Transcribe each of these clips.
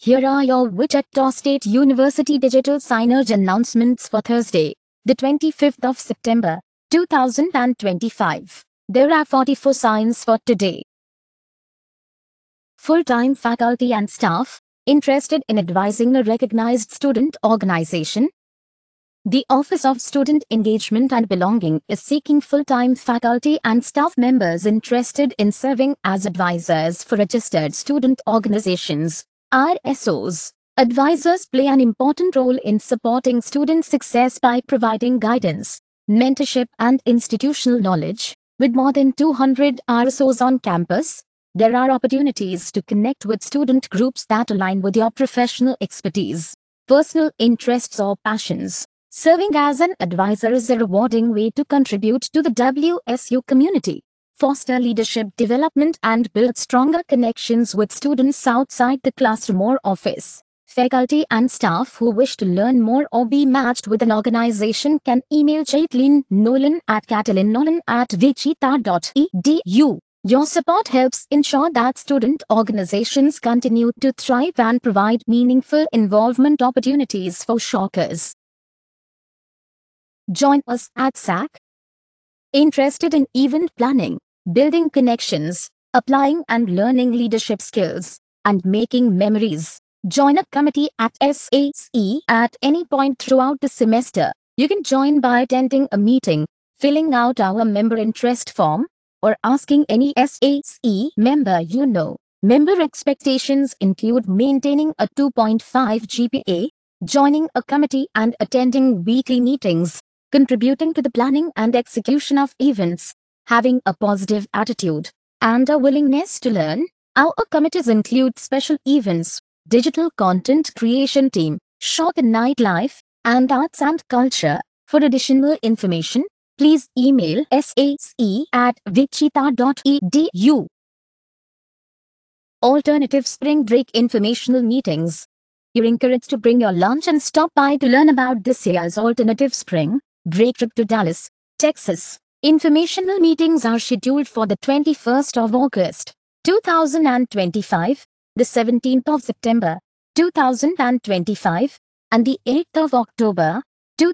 Here are your Wichita State University digital signage announcements for Thursday, the 25th of September, 2025. There are 44 signs for today. Full-time faculty and staff interested in advising a recognized student organization. The Office of Student Engagement and Belonging is seeking full-time faculty and staff members interested in serving as advisors for registered student organizations, RSOs. Advisors play an important role in supporting student success by providing guidance, mentorship, and institutional knowledge. With more than 200 RSOs on campus, there are opportunities to connect with student groups that align with your professional expertise, personal interests, or passions. Serving as an advisor is a rewarding way to contribute to the WSU community, foster leadership development, and build stronger connections with students outside the classroom or office. Faculty and staff who wish to learn more or be matched with an organization can email Caitlin Nolan at caitlinnolan@wichita.edu. Your support helps ensure that student organizations continue to thrive and provide meaningful involvement opportunities for Shockers. Join us at SAC. Interested in event planning, building connections, applying and learning leadership skills, and making memories? Join a committee at SAC at any point throughout the semester. You can join by attending a meeting, filling out our member interest form, or asking any SAC member you know. Member expectations include maintaining a 2.5 GPA, joining a committee and attending weekly meetings, contributing to the planning and execution of events, having a positive attitude, and a willingness to learn. Our committees include special events, digital content creation team, Shocker nightlife, and arts and culture. For additional information, please email sac@wichita.edu. Alternative Spring Break informational meetings. You're encouraged to bring your lunch and stop by to learn about this year's Alternative Spring Break trip to Dallas, Texas. Informational meetings are scheduled for the 21st of August, 2025, the 17th of September, 2025, and the 8th of October,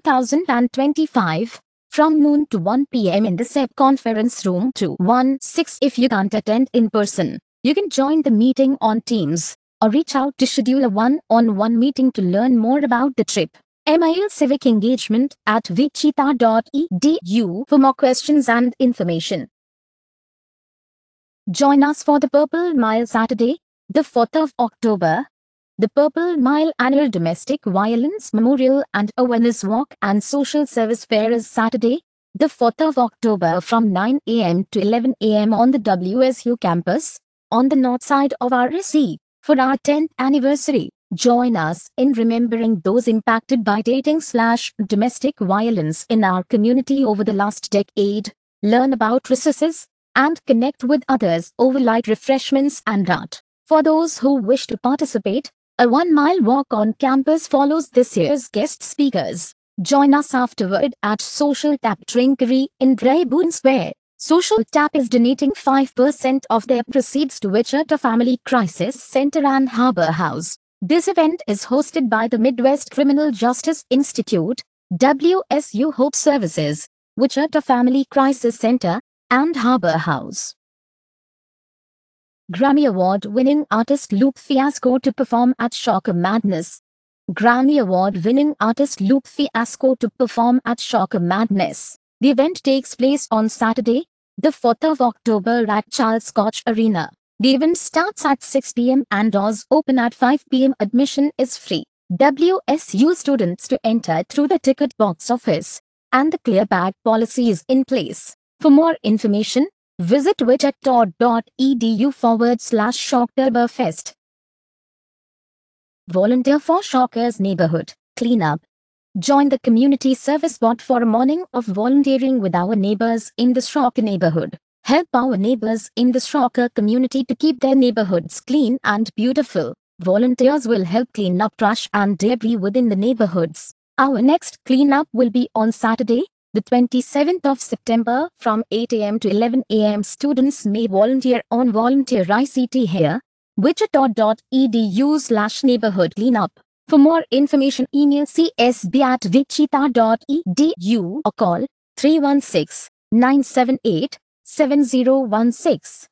2025, from noon to 1 p.m. in the SEP Conference Room 216. If you can't attend in person, you can join the meeting on Teams or reach out to schedule a one-on-one meeting to learn more about the trip. Email Civic Engagement at wichita.edu for more questions and information. Join us for the Purple Mile Saturday, the 4th of October. The Purple Mile Annual Domestic Violence Memorial and Awareness Walk and Social Service Fair is Saturday, the 4th of October from 9 a.m. to 11 a.m. on the WSU campus, on the north side of RSC. For our 10th anniversary, join us in remembering those impacted by dating/domestic violence in our community over the last decade. Learn about resources and connect with others over light refreshments and art. For those who wish to participate, a 1-mile walk on campus follows this year's guest speakers. Join us afterward at Social Tap Drinkery in Braeburn Square. Social Tap is donating 5% of their proceeds to Wichita Family Crisis Center and Harbor House. This event is hosted by the Midwest Criminal Justice Institute, WSU Hope Services, Wichita Family Crisis Center, and Harbor House. Grammy Award-winning artist Lupe Fiasco to perform at Shocker Madness. Grammy Award-winning artist Lupe Fiasco to perform at Shocker Madness. The event takes place on Saturday, the 4th of October at Charles Koch Arena. The event starts at 6 p.m. and doors open at 5 p.m. Admission is free. WSU students to enter through the ticket box office, and the clear bag policy is in place. For more information, visit wichita.edu/Shocktoberfest. Volunteer for Shockers Neighborhood Cleanup. Join the community service bot for a morning of volunteering with our neighbors in the Shocker neighborhood. Help our neighbors in the Shocker community to keep their neighborhoods clean and beautiful. Volunteers will help clean up trash and debris within the neighborhoods. Our next cleanup will be on Saturday, the 27th of September from 8 a.m. to 11 a.m. Students may volunteer on Volunteer ICT here. wichita.edu/neighborhood cleanup. For more information, email csb@wichita.edu or call 316-978-7016.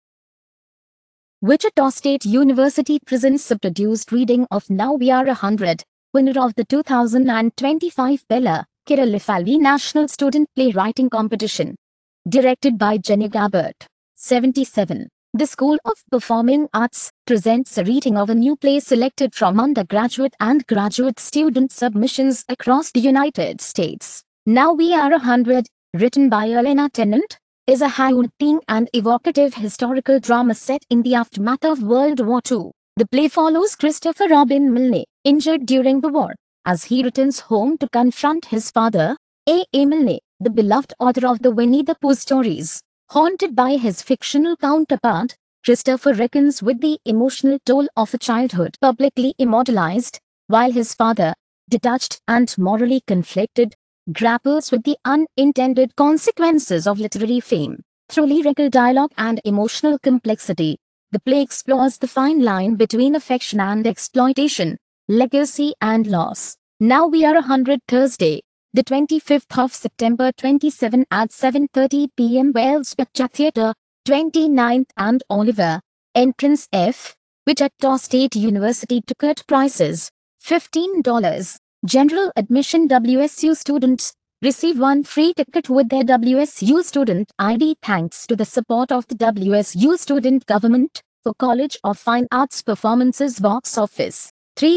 Wichita State University presents a produced reading of Now We Are 100, winner of the 2025 Bella Kiralifalvi National Student Playwriting Competition. Directed by Jenny Gabbert, 77. The School of Performing Arts presents a reading of a new play selected from undergraduate and graduate student submissions across the United States. Now We Are 100, written by Elena Tennant, is a haunting and evocative historical drama set in the aftermath of World War II. The play follows Christopher Robin Milne, injured during the war, as he returns home to confront his father, A. Milne, the beloved author of the Winnie the Pooh stories. Haunted by his fictional counterpart, Christopher reckons with the emotional toll of a childhood publicly immortalized, while his father, detached and morally conflicted, grapples with the unintended consequences of literary fame. Through lyrical dialogue and emotional complexity, the play explores the fine line between affection and exploitation, legacy and loss. Now We Are 100, Thursday, the 25th of September 27 at 7:30 p.m. Wells Picture Theatre, 29th and Oliver, Entrance F, Wichita State University. Ticket prices, $15. General admission. WSU students receive one free ticket with their WSU student ID thanks to the support of the WSU student government for College of Fine Arts Performances box office.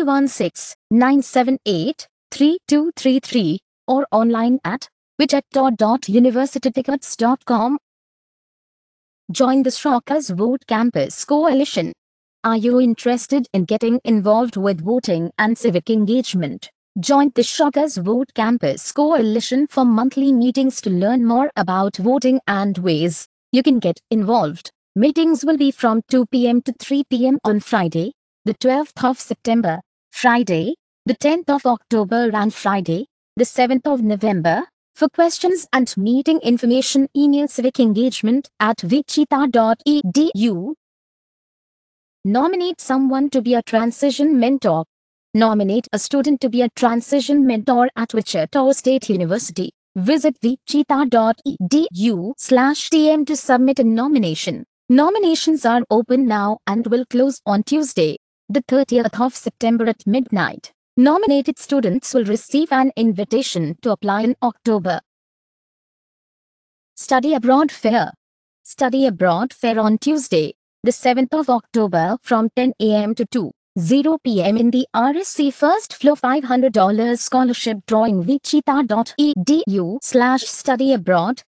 316-978-3233 or online at wichita.universitytickets.com. Join the Shockers Vote Campus Coalition. Are you interested in getting involved with voting and civic engagement? Join the Shockers Vote Campus Coalition for monthly meetings to learn more about voting and ways you can get involved. Meetings will be from 2 p.m. to 3 p.m. on Friday, the 12th of September, Friday, the 10th of October and Friday, the 7th of November. For questions and meeting information, email civicengagement@wichita.edu. Nominate someone to be a transition mentor. Nominate a student to be a transition mentor at Wichita State University. Visit wichita.edu/tm to submit a nomination. Nominations are open now and will close on Tuesday, the 30th of September at midnight. Nominated students will receive an invitation to apply in October. Study Abroad Fair. Study Abroad Fair on Tuesday, the 7th of October from 10 a.m. to 2:00 p.m. in the RSC First Floor. $500 scholarship drawing. wichita.edu/study abroad.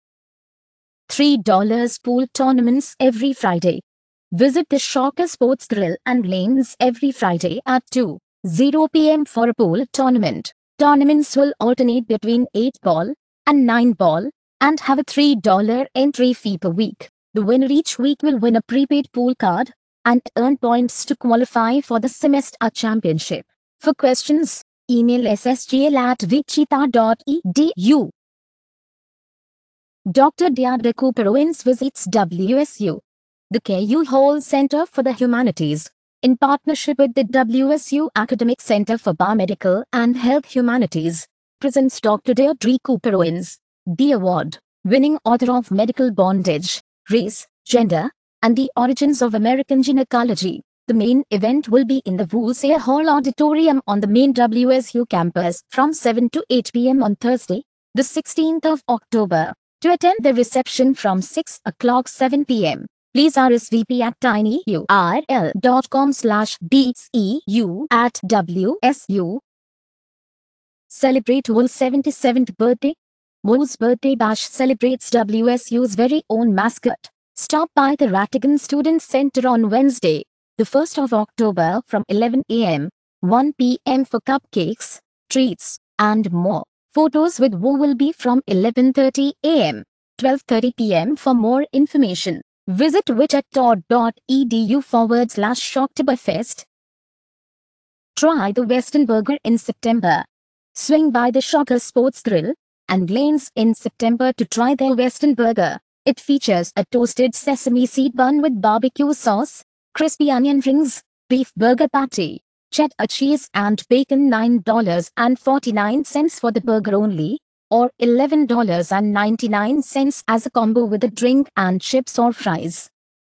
$3 pool tournaments every Friday. Visit the Shocker Sports Grill and Lanes every Friday at 2:00 p.m. for a pool tournament. Tournaments will alternate between 8-ball and 9-ball and have a $3 entry fee per week. The winner each week will win a prepaid pool card and earn points to qualify for the semester championship. For questions, email ssgl@wichita.edu. Dr. Deidre Cooper Owens visits WSU. The KU Hall Center for the Humanities, in partnership with the WSU Academic Center for Biomedical and Health Humanities, presents Dr. Deidre Cooper Owens, the award-winning author of Medical Bondage, Race, Gender, and the Origins of American Gynecology. The main event will be in the Woolsey Hall Auditorium on the main WSU campus from 7 to 8 p.m. on Thursday, the 16th of October. To attend the reception from 6 o'clock 7 p.m., please RSVP at tinyurl.com/bceu@WSU. Celebrate Wool's 77th birthday. Wool's Birthday Bash celebrates WSU's very own mascot. Stop by the Rattigan Student Center on Wednesday, the 1st of October from 11 a.m., 1 p.m. for cupcakes, treats, and more. Photos with Woo will be from 11:30 a.m., 12:30 p.m. For more information, visit wichita.edu/Shocktoberfest. Try the Western Burger in September. Swing by the Shocker Sports Grill and Lanes in September to try their Western Burger. It features a toasted sesame seed bun with barbecue sauce, crispy onion rings, beef burger patty, cheddar cheese and bacon $9.49 for the burger only, or $11.99 as a combo with a drink and chips or fries.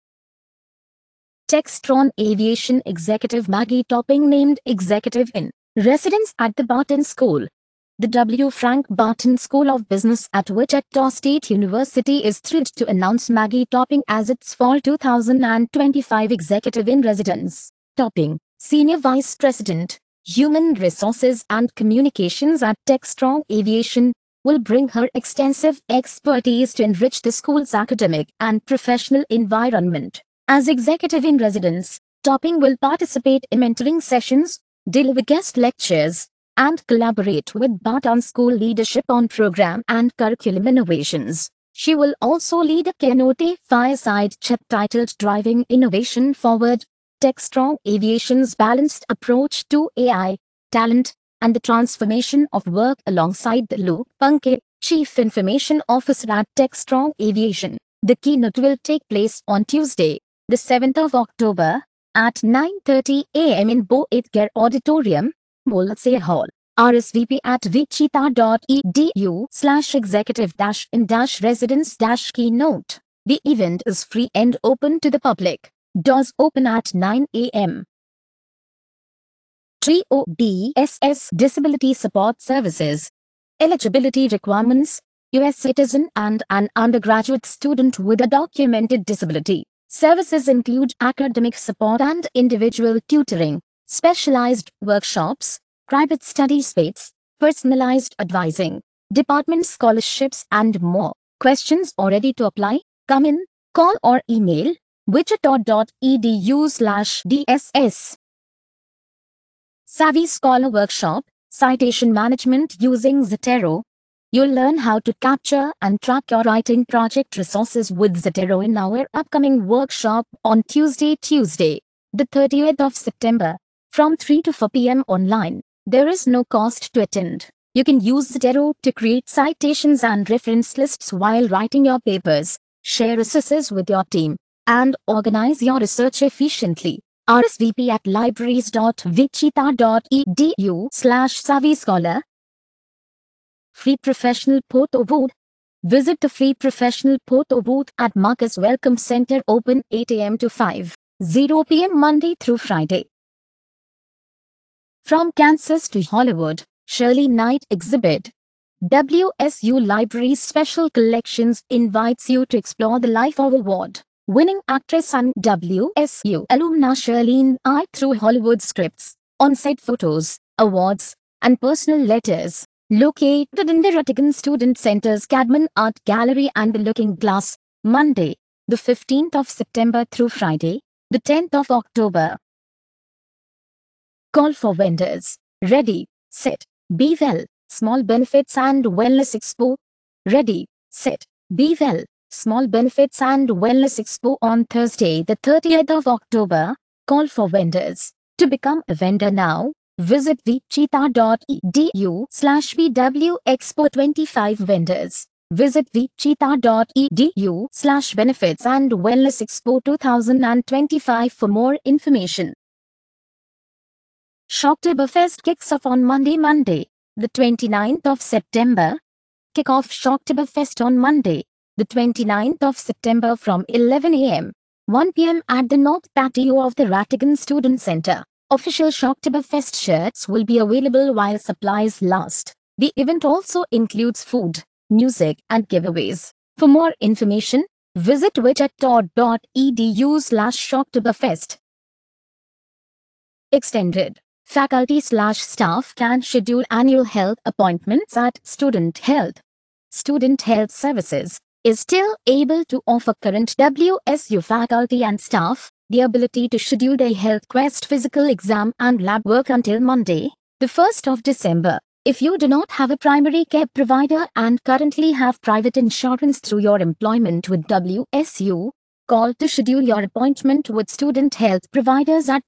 Textron Aviation Executive Maggie Topping named Executive in Residence at the Barton School. The W. Frank Barton School of Business at Wichita State University is thrilled to announce Maggie Topping as its fall 2025 Executive in Residence. Topping, Senior Vice President, Human Resources and Communications at Textron Aviation, will bring her extensive expertise to enrich the school's academic and professional environment. As Executive in Residence, Topping will participate in mentoring sessions, deliver guest lectures, and collaborate with Barton School leadership on program and curriculum innovations. She will also lead a keynote fireside chat titled Driving Innovation Forward, Textron Aviation's Balanced Approach to AI, Talent, and the Transformation of Work alongside Luke Punkett, Chief Information Officer at Textron Aviation. The keynote will take place on Tuesday, the 7th of October, at 9:30 a.m. in Bo Edgar Auditorium, Molsey Hall. RSVP at wichita.edu/executive-in-residence-keynote. The event is free and open to the public. Doors open at 9 a.m. TODSS Disability Support Services. Eligibility requirements: U.S. citizen and an undergraduate student with a documented disability. Services include academic support and individual tutoring, specialized workshops, private study space, personalized advising, department scholarships, and more. Questions or ready to apply? Come in, call or email wichita.edu/DSS. Savvy Scholar Workshop, Citation Management using Zotero. You'll learn how to capture and track your writing project resources with Zotero in our upcoming workshop on Tuesday, the 30th of September, from 3 to 4 p.m. online. There is no cost to attend. You can use Zotero to create citations and reference lists while writing your papers, share resources with your team, and organize your research efficiently. RSVP at libraries.wichita.edu/savvyscholar. Free Professional Photo Booth. Visit the Free Professional Photo Booth at Marcus Welcome Center, open 8 a.m. to 5:00 p.m. Monday through Friday. From Kansas to Hollywood, Shirley Knight Exhibit. WSU Library's Special Collections invites you to explore the life of award-winning actress and WSU alumna Shirley Knight through Hollywood scripts, on-set photos, awards, and personal letters. Located in the Ratigan Student Center's Cadman Art Gallery and the Looking Glass, Monday, the 15th of September through Friday, the 10th of October. Call for vendors. Ready, set, be well. Small Benefits and Wellness Expo. Ready, set, be well. Small Benefits and Wellness Expo on Thursday, the 30th of October. Call for vendors. To become a vendor now, visit wichita.edu/VWExpo25 vendors. Visit wichita.edu/Benefits and Wellness Expo 2025 for more information. Shocktoberfest kicks off on Monday, the 29th of September. Kick off Shocktoberfest on Monday, the 29th of September from 11 a.m. 1 p.m. at the North Patio of the Ratigan Student Center. Official Shocktoberfest shirts will be available while supplies last. The event also includes food, music, and giveaways. For more information, visit wichita.edu/Shocktoberfest. Extended. Faculty/staff can schedule annual health appointments at Student Health. Student Health Services is still able to offer current WSU faculty and staff the ability to schedule their Health Quest physical exam and lab work until Monday, the 1st of December. If you do not have a primary care provider and currently have private insurance through your employment with WSU, call to schedule your appointment with student health providers at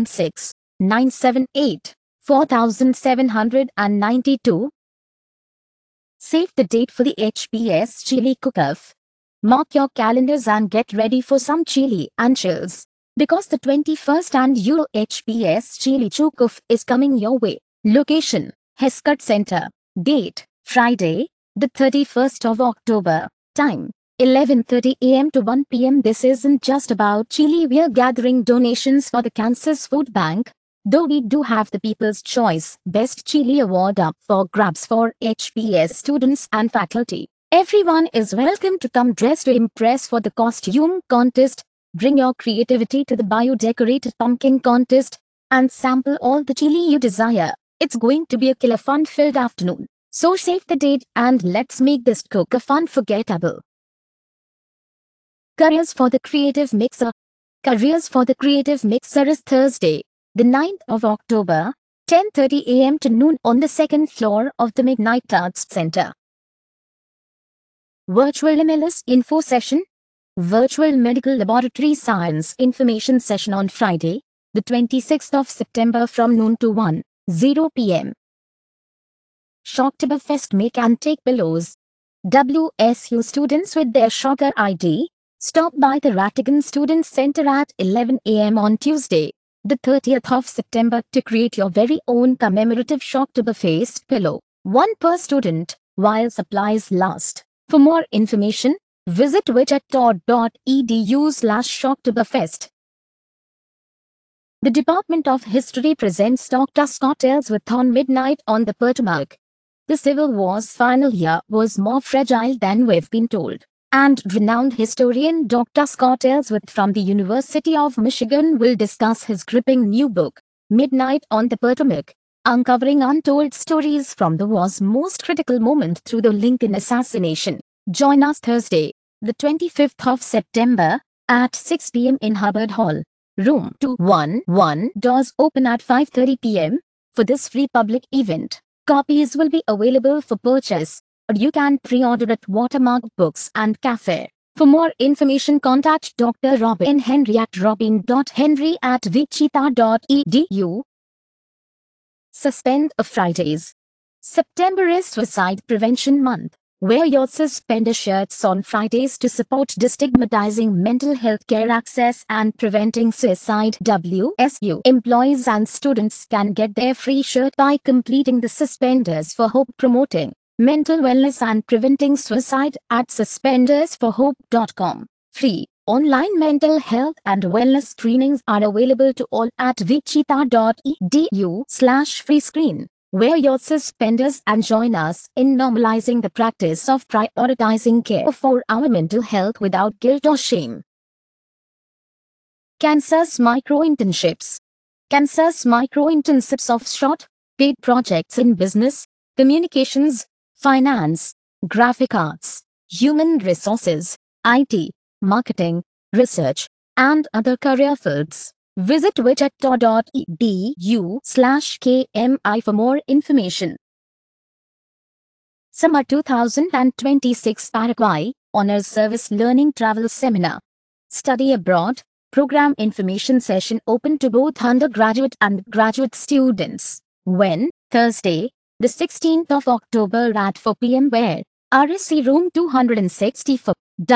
316-978-4792. Save the date for the HPS Chili Cook-Off. Mark your calendars and get ready for some chili and chills. because the 21st annual HPS Chili Chook-Off is coming your way. Location: Heskett Center. Date: Friday, the 31st of October. Time: 11:30 a.m. to 1 p.m. This isn't just about chili. We're gathering donations for the Kansas Food Bank, though we do have the People's Choice Best Chili Award up for grabs for HPS students and faculty. Everyone is welcome to come dressed to impress for the costume contest. Bring your creativity to the bio-decorated pumpkin contest and sample all the chili you desire. It's going to be a killer fun-filled afternoon. So save the date and let's make this cook-off unforgettable. Careers for the Creative Mixer. Careers for the Creative Mixer is Thursday, the 9th of October, 10:30 a.m. to noon on the second floor of the Midnight Arts Center. Virtual MLS Info Session. Virtual Medical Laboratory Science Information Session on Friday, the 26th of September from noon to 1:00 p.m. Shocktoberfest Make and Take Pillows. WSU students with their Shocker ID, stop by the Rattigan Student Center at 11 a.m. on Tuesday, the 30th of September to create your very own commemorative Shocktoberfest pillow. One per student, while supplies last. For more information, visit wichita.edu/Shocktoberfest. The Department of History presents Dr. Scott Ellsworth on Midnight on the Potomac. The Civil War's final year was more fragile than we've been told, and renowned historian Dr. Scott Ellsworth from the University of Michigan will discuss his gripping new book, Midnight on the Potomac, uncovering untold stories from the war's most critical moment through the Lincoln assassination. Join us Thursday, the 25th of September, at 6 p.m. in Hubbard Hall, Room 211. Doors open at 5:30 p.m. for this free public event. Copies will be available for purchase, or you can pre-order at Watermark Books and Cafe. For more information, contact Dr. Robin Henry at robin.henry@wichita.edu. Suspend of Fridays. September is Suicide Prevention Month. Wear your suspender shirts on Fridays to support destigmatizing mental health care access and preventing suicide. WSU employees and students can get their free shirt by completing the Suspenders for Hope promoting mental wellness and preventing suicide at suspendersforhope.com. Free online mental health and wellness screenings are available to all at wichita.edu/freescreen. Wear your suspenders and join us in normalizing the practice of prioritizing care for our mental health without guilt or shame. Kansas Micro-Internships. Kansas Micro-Internships of short, paid projects in business, communications, finance, graphic arts, human resources, IT, marketing, research, and other career fields. Visit wichita.edu/KMI for more information. Summer 2026 Paraguay Honors Service Learning Travel Seminar. Study Abroad Program Information Session open to both undergraduate and graduate students. When? Thursday, the 16th of October at 4 p.m. Where? RSC Room 264.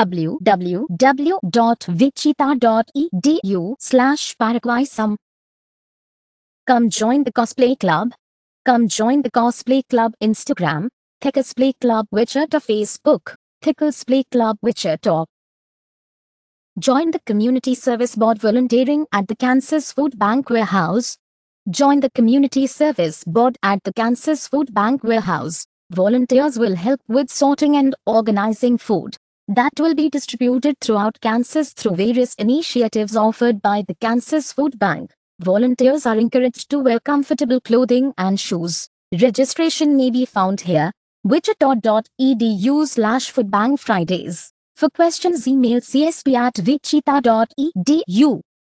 www.wichita.edu/Paraguay. Come join the Cosplay Club. Come join the Cosplay Club Instagram, The Cosplay Club Wichita Facebook, The Cosplay Club Wichita. Join the Community Service Board volunteering at the Kansas Food Bank Warehouse. Join the Community Service Board at the Kansas Food Bank Warehouse. Volunteers will help with sorting and organizing food that will be distributed throughout Kansas through various initiatives offered by the Kansas Food Bank. Volunteers are encouraged to wear comfortable clothing and shoes. Registration may be found here. wichita.edu/foodbank Fridays. For questions, email csp@wichita.edu.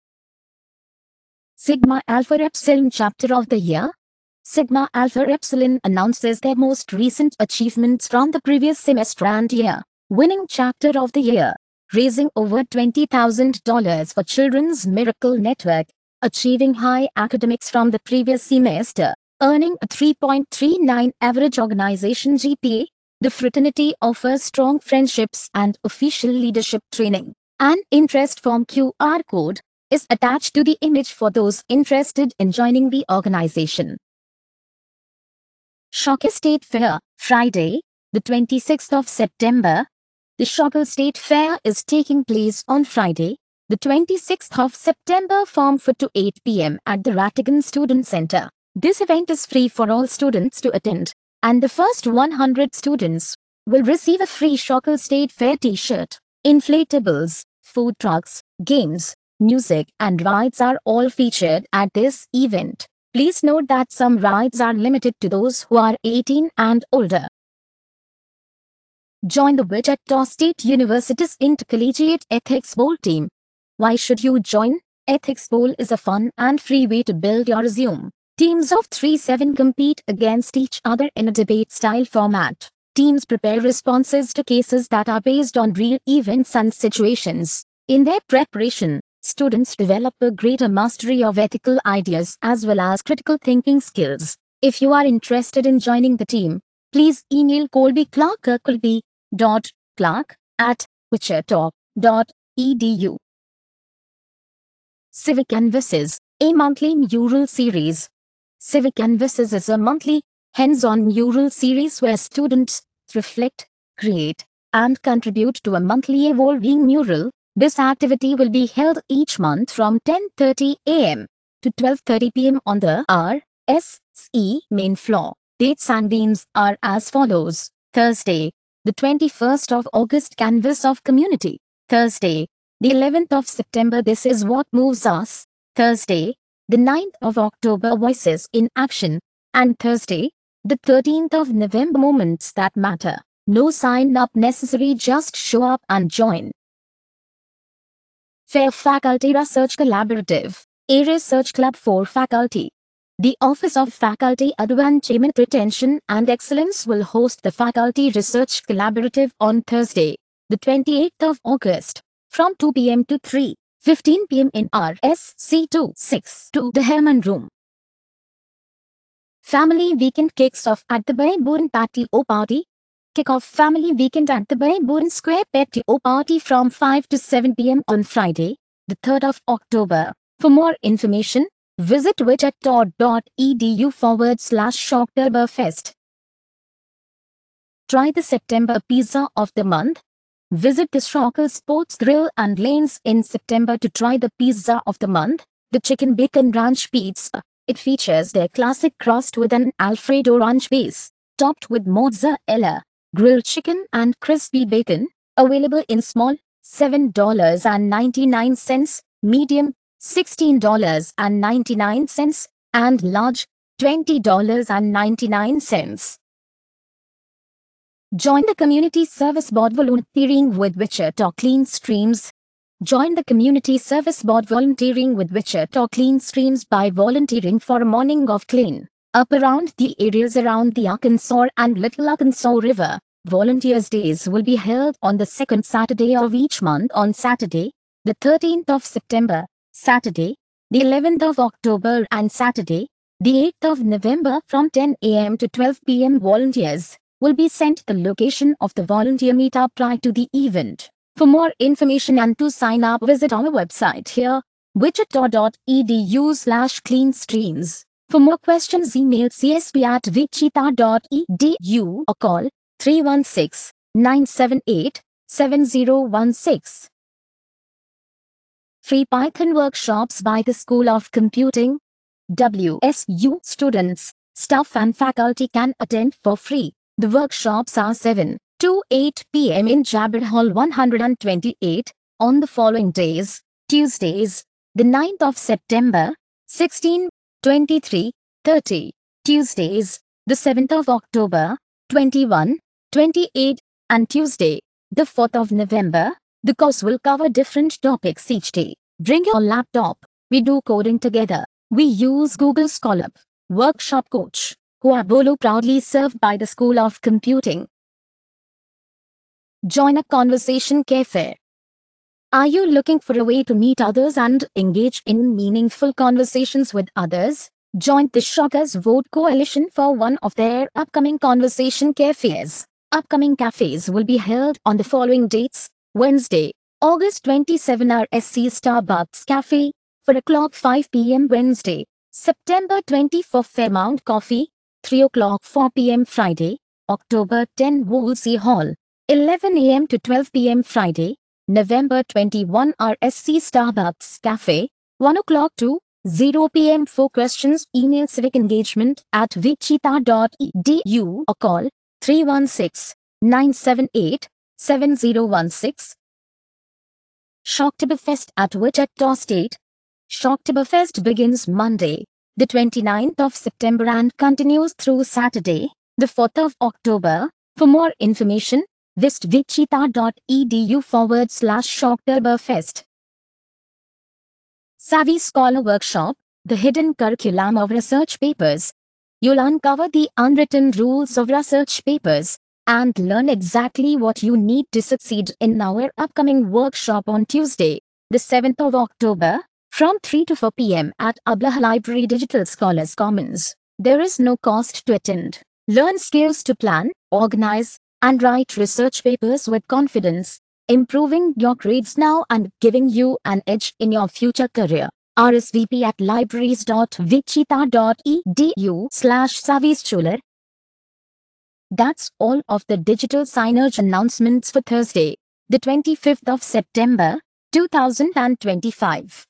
Sigma Alpha Epsilon Chapter of the Year. Sigma Alpha Epsilon announces their most recent achievements from the previous semester and year. Winning Chapter of the Year, raising over $20,000 for Children's Miracle Network, achieving high academics from the previous semester, earning a 3.39 average organization GPA. The fraternity offers strong friendships and official leadership training. An interest form QR code is attached to the image for those interested in joining the organization. Shocker State Fair, Friday, the 26th of September. The Shocker State Fair is taking place on Friday, the 26th of September from 4 to 8 p.m. at the Rattigan Student Center. This event is free for all students to attend, and the first 100 students will receive a free Shocker State Fair t-shirt. Inflatables, food trucks, games, music and rides are all featured at this event. Please note that some rides are limited to those who are 18 and older. Join the Wichita State University's Intercollegiate Ethics Bowl team. Why should you join? Ethics Bowl is a fun and free way to build your resume. Teams of 3-7 compete against each other in a debate-style format. Teams prepare responses to cases that are based on real events and situations. In their preparation, students develop a greater mastery of ethical ideas as well as critical thinking skills. If you are interested in joining the team, please email Colby Clark at colby.clark@wichita.edu. Civic Canvases, a monthly mural series. Civic Canvases is a monthly, hands-on mural series where students reflect, create, and contribute to a monthly evolving mural. This activity will be held each month from 10:30 a.m. to 12:30 p.m. on the RSE main floor. Dates and themes are as follows. Thursday, the 21st of August, Canvas of Community. Thursday, the 11th of September, This Is What Moves Us. Thursday, the 9th of October, Voices in Action. And Thursday, the 13th of November, Moments That Matter. No sign up necessary, just show up and join. Fair Faculty Research Collaborative, a research club for faculty. The Office of Faculty Advancement, Retention and Excellence will host the Faculty Research Collaborative on Thursday, the 28th of August, from 2 p.m. to 3:15 p.m. in RSC 262, the Herman Room. Family Weekend kicks off at the Bay Bourne Patio Party. Kick off Family Weekend at the Bay Bourne Square Patio Party from 5 to 7 p.m. on Friday, the 3rd of October. For more information, visit wichita.edu/Shocktoberfest. Try the September Pizza of the Month. Visit the Shocker Sports Grill and Lanes in September to try the Pizza of the Month, the Chicken Bacon Ranch Pizza. It features their classic crust with an Alfredo ranch base, topped with mozzarella, grilled chicken and crispy bacon. Available in small, $7.99, medium, $16.99, and large, $20.99. Join the Community Service Board volunteering with Wichita Clean Streams. Join the Community Service Board volunteering with Wichita Clean Streams by volunteering for a morning of clean up around the areas around the Arkansas and Little Arkansas River. Volunteers Days will be held on the second Saturday of each month on Saturday, the 13th of September, Saturday, the 11th of October and Saturday, the 8th of November from 10 a.m. to 12 p.m. Volunteers will be sent the location of the volunteer meetup prior to the event. For more information and to sign up, visit our website here, wichita.edu/cleanstreams. For more questions, email csp@wichita.edu or call 316-978-7016. Free Python workshops by the School of Computing. WSU students, staff and faculty can attend for free. The workshops are 7 to 8 p.m. in Jabber Hall 128 on the following days. Tuesdays, the 9th of September, 16, 23, 30. Tuesdays, the 7th of October, 21, 28, and Tuesday, the 4th of November. The course will cover different topics each day. Bring your laptop. We do coding together. We use Google Scholar. Workshop Coach, Huabolo, proudly served by the School of Computing. Join a conversation cafe. Are you looking for a way to meet others and engage in meaningful conversations with others? Join the Shockers Vote Coalition for one of their upcoming conversation cafes. Upcoming cafes will be held on the following dates. Wednesday, August 27, RSC Starbucks Cafe, 4 o'clock 5 p.m. Wednesday, September 20 for Fairmount Coffee, 3 o'clock 4 p.m. Friday, October 10 Woolsey Hall, 11 a.m. to 12 p.m. Friday, November 21 RSC Starbucks Cafe, 1 o'clock to 0 p.m. For questions, email civicengagement@vichita.edu or call 316-978-7016. Shocktoberfest at Wichita State. Shocktoberfest begins Monday, the 29th of September and continues through Saturday, the 4th of October. For more information, visit vichita.edu/Shocktoberfest. Savvy Scholar Workshop, the hidden curriculum of research papers. You'll uncover the unwritten rules of research papers and learn exactly what you need to succeed in our upcoming workshop on Tuesday, the 7th of October, from 3 to 4 p.m. at Ablah Library Digital Scholars Commons. There is no cost to attend. Learn skills to plan, organize, and write research papers with confidence, improving your grades now and giving you an edge in your future career. RSVP at libraries.vichita.edu/savvyscholar. That's all of the digital signage announcements for Thursday, the 25th of September, 2025.